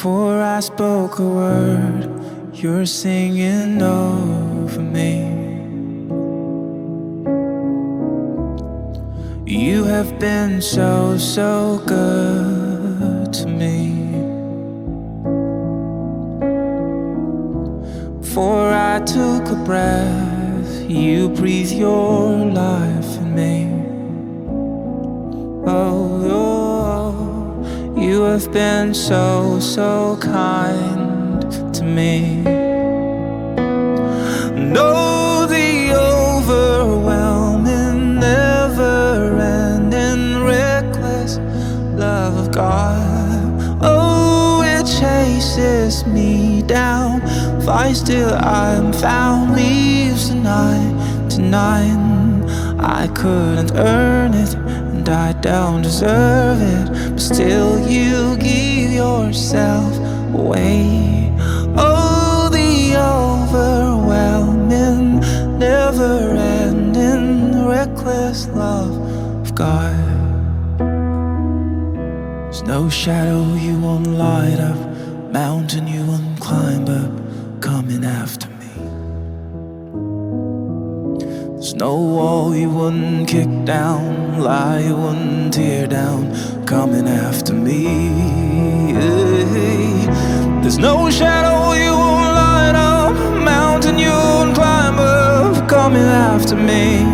Before I spoke a word, you're singing over me. You have been so, so good to me. Before I took a breath, you breathed your life in me. Oh, you have been so, so kind to me. Know the overwhelming, never-ending, reckless love of God. Oh, it chases me down, fights till I'm found, leaves tonight. I couldn't earn it, and I don't deserve it, but still you give yourself away. Oh, the overwhelming, never-ending, reckless love of God. There's no shadow you won't light up, mountain you won't climb up, coming after me. There's no wall you wouldn't kick down, lie you wouldn't tear down, coming after me. There's no shadow you won't light up, mountain you won't climb up, coming after me.